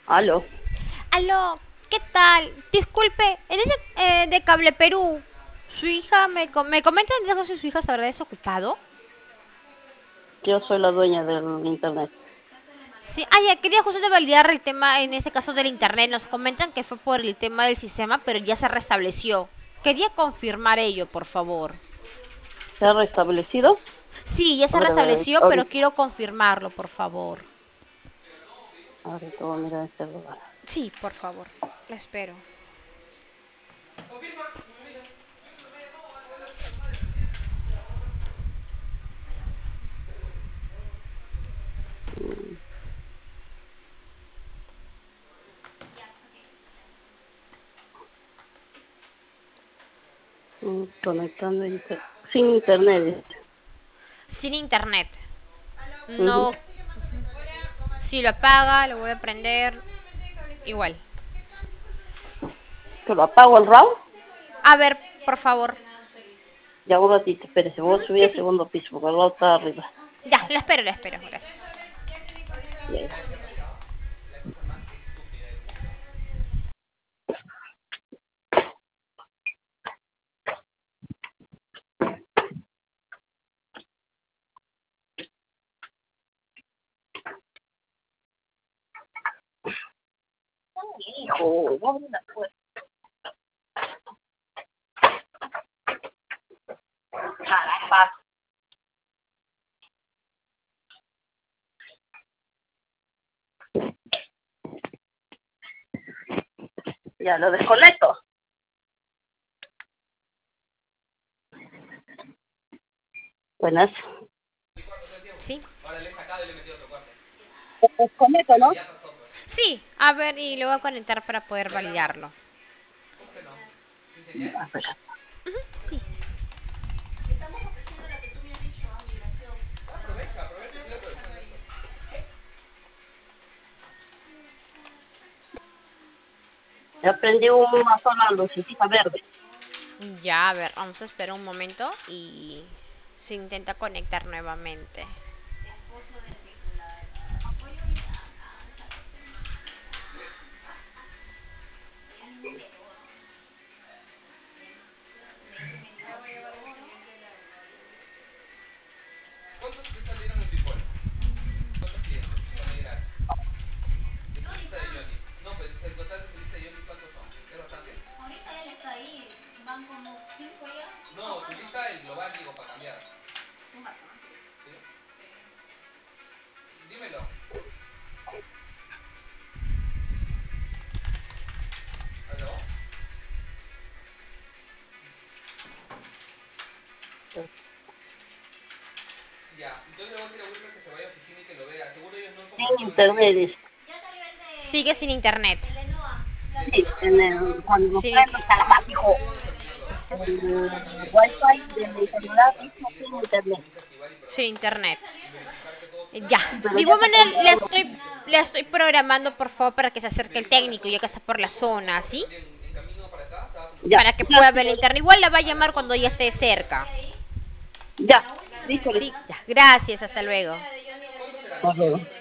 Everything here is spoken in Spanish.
Aló. Aló, ¿qué tal? Disculpe, ¿eres de Cable Perú? Su hija me comenta en caso si su hija se habrá desocupado. Yo soy la dueña del internet. Sí, ya quería justo de validar el tema en ese caso del internet. Nos comentan que fue por el tema del sistema, pero ya se restableció. Quería confirmar ello, por favor. ¿Se ha restablecido? Sí, ya se A ver, restableció, pero ahorita, quiero confirmarlo, por favor. ahorita voy a mirar este lugar. Sí, por favor. Lo espero. Mm, Conectando sin internet. Dice. Sin internet. Ujú. No. Si lo apaga, lo voy a prender. Igual. ¿Que lo apago el round? A ver, por favor. Ya un ratito, espérese. Voy a subir Sí, al sí. segundo piso porque el round está arriba. Ya, lo espero, gracias. Ya, ya. Hijo, vamos a la puerta. Caramba. Ya lo desconecto. Buenas. ¿Sí? Lo desconecto, ¿no? Sí, a ver, y lo voy a conectar para poder validarlo. Ya, espera. Sí. Ya prendí una sola lucecita verde. Ya, a ver, vamos a esperar un momento y se intenta conectar nuevamente. Sin internet, dice. Sigue sin internet. Sí, cuando lo Sin... prendo está bajo el wifi de mi celular, dice sin internet. Sin internet. Ya. Sí, De pero ya igual se manera prendió uno. le estoy programando por favor para que se acerque el técnico ya que está por la zona, ¿sí? Ya, Para que ya, pueda ver el señorita. internet. Igual la va a llamar cuando ya esté cerca. Ya, listo, Sí, listo. ya. Gracias, hasta luego. Hasta luego.